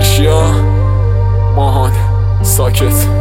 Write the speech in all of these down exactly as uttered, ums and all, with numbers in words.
ارشیا ماهان ساکت.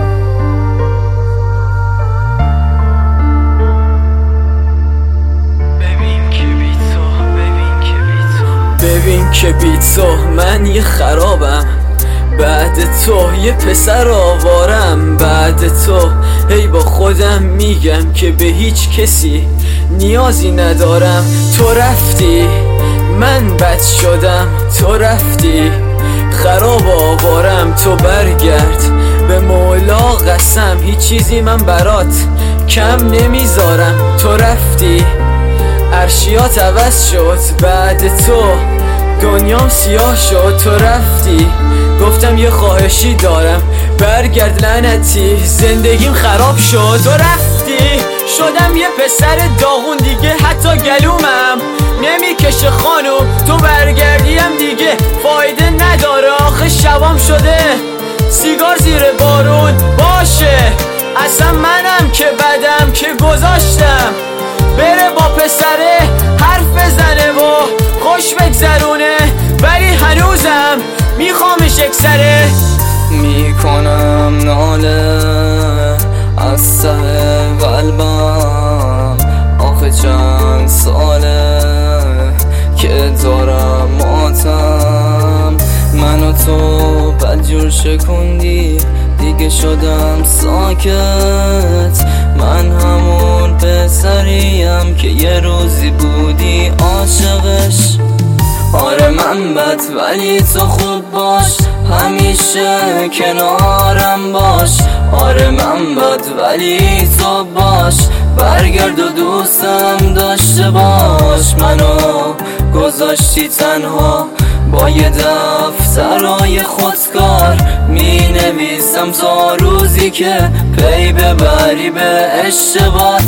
ببین که بی تو من یه خرابم، بعد تو یه پسر آوارم، بعد تو هی با خودم میگم که به هیچ کسی نیازی ندارم. تو رفتی من بد شدم، تو رفتی خراب آوارم. تو برگرد به مولا قسم، هیچ چیزی من برات کم نمیذارم. تو رفتی ارشیات عوض شد، بعد تو دنیام سیاه شد. تو رفتی گفتم یه خواهشی دارم، برگرد لعنتی زندگیم خراب شد. تو رفتی شدم یه پسر داغون دیگه، حتی گلومم نمیکشه خانوم. تو برگردیم دیگه فایده نداره، آخه شبام شده سیگار زیر بارون. باشه اصلا منم که بدم که گذاشتم بره با پسره حرف بزنه و خوش بگذرونه، ولی هنوزم میخوامش اکسره. میکنم ناله از ته قلبم، آخه چند ساله که دارم ماتم. من و تو بدجور شکوندی دیگه شدم ساکت. من همون پسریم که یه روزی بودی عاشقش. آره من بد ولی تو خوب باش، همیشه کنارم باش. آره من بد ولی تو باش، برگرد و دوستم داشته باش. منو گذاشتی تنها با یه دفترای خودکار، می نویسم تا روزی که پی ببری به اشتباهات.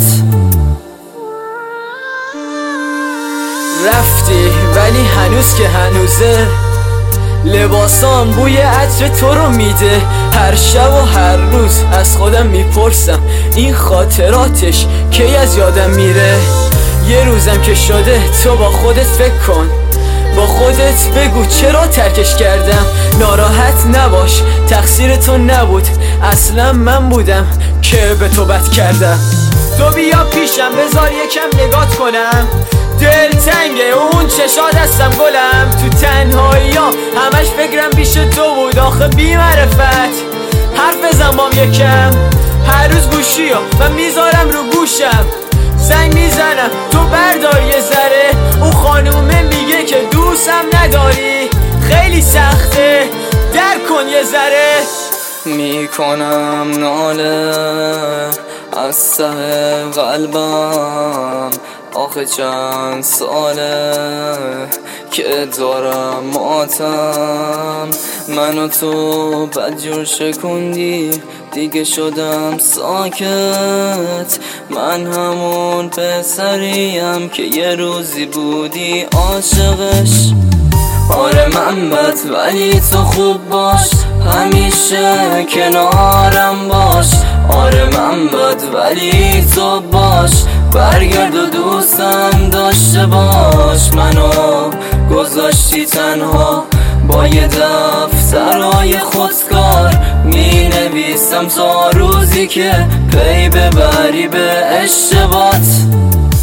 رفتی ولی هنوز که هنوزه، لباسام بوی عطر تو رو میده. هر شب و هر روز از خودم میپرسم این خاطراتش کی از یادم میره. یه روزم که شده تو با خودت فکر کن، با خودت بگو چرا ترکش کردم. ناراحت نباش تقصیر تو نبود، اصلا من بودم که به تو بد کردم. تو بیا پیشم بذار یکم نگات کنم، دل تنگه اون چشات هستم گلم. تو تنهایی ها همش فکرم پیش تو بود، آخه بی معرفت حرف بزن بام یکم. هر روز گوشی ها من میذارم رو گوشم، زنگ میزنم تو بردار یه ذره. اون خانومه میگه که دوستم نداری، خیلی سخته در کن یه ذره. میکنم ناله از ته قلبم، آخه چند ساله که دارم ماتم. من و تو بدجور شکوندی دیگه شدم ساکت. من همون پسریم که یه روزی بودی عاشقش. آره من بد ولی تو خوب باش، همیشه کنارم باش. آره من بد ولی تو باش، برگرد و دوستم داشته باش. منو گذاشتی تنها با یه دفترای خودکار، می نویسم تا روزی که پی ببری به اشتباهات.